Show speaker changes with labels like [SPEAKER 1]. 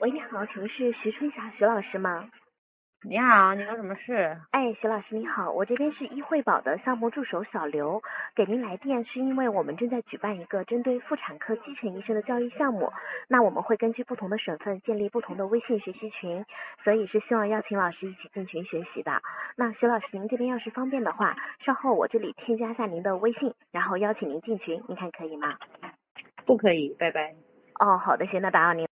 [SPEAKER 1] 喂，你好，请问是徐春霞徐老师吗？
[SPEAKER 2] 你好，你有什么事？
[SPEAKER 1] 哎，徐老师你好，我这边是医惠宝的项目助手小刘，给您来电是因为我们正在举办一个针对妇产科基层医生的教育项目，那我们会根据不同的省份建立不同的微信学习群，所以是希望邀请老师一起进群学习的。那徐老师您这边要是方便的话，稍后我这里添加下您的微信，然后邀请您进群，您看可以吗？
[SPEAKER 2] 不可以，拜拜。
[SPEAKER 1] 哦，好的，行，那打扰您。